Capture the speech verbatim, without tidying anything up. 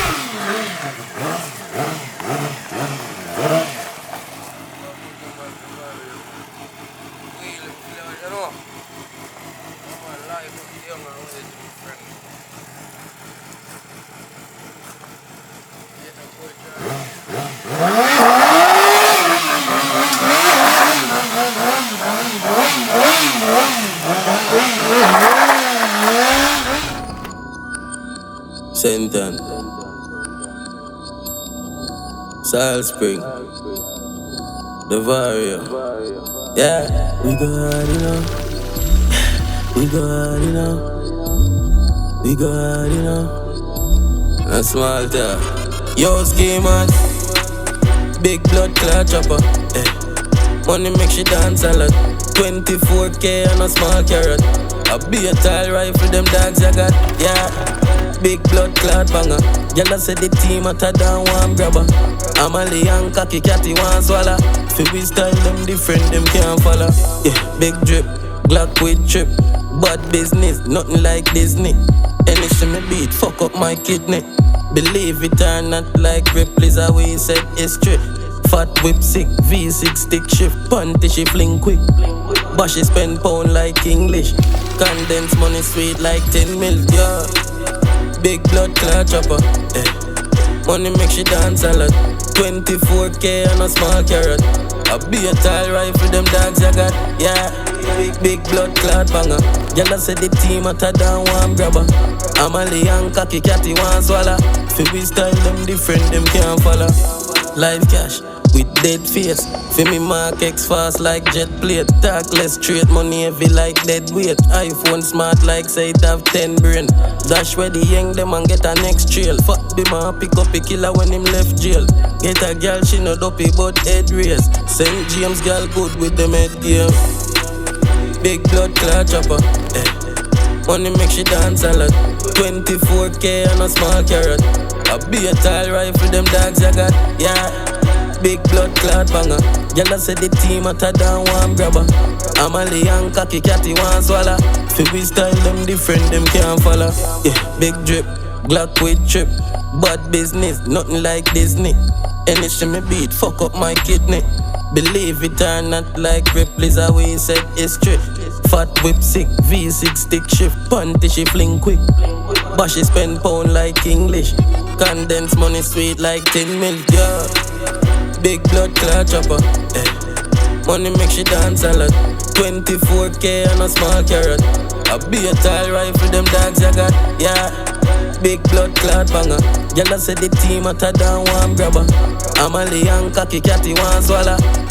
Senton, Salt Spring, The Vario. Yeah, we go hard, you know. We go hard, you know. We go hard, you know. A small talk. Yo, ski man. Big blood clot chopper. Eh. Money make she dance a lot. twenty-four K on a small carrot. A be a tile rifle, them dogs I got. Yeah. Big blood clot banger. Y'all say the team at a down one grabber. I'm a young cocky catty one swallow. Fi we style them different, them can't follow. Yeah, big drip, Glock with trip. Bad business, nothing like Disney. Anything me beat, fuck up my kidney. Believe it or not, like Ripley's away said history. Fat whip sick, V six stick shift, panty she fling quick. But she spend pound like English. Condense money sweet like ten mil, yeah. Big blood clot chopper, eh. Money make she dance a lot. twenty-four K on a small carrot. A be a tile rifle, them dogs I got, yeah. Big, big blood clot banger. Y'all say the team at a down one grabber. I'm a young cocky catty one swallow. Fi we style them different, them can't follow. Live cash with dead face. Fi me mark X fast like jet plate. Talk less straight, money heavy like dead weight. iPhone smart like say it have ten brain. Dash where the young them and get a next trail. Fuck the man pick up a killer when him left jail. Get a girl she no dopey but head race. Saint James girl good with them head game. Big blood clot chopper, eh. Money make she dance a lot. twenty-four K on a small carrot. A be a tile rifle, them dogs I got, yeah. Big blood clot banger. Y'all say the team at a down one grabber. I'm a young cocky catty one swallow. Fi we style them different, them can't follow. Yeah, big drip, Glock with trip. Bad business, nothing like Disney. Anything me beat, fuck up my kidney. Believe it or not, like Ripley's away said history. Fat whip sick, V six stick shift, panty she fling quick. But she spend pound like English. Condense money sweet like ten mil, yeah. Big blood clot chopper, eh. Money make she dance a lot. twenty-four K on a small carrot. A be a tile rifle, them dogs I got, yeah. Big blood clot banger. Y'all say the team at a down one grabber. I'm a young cocky catty one swallow.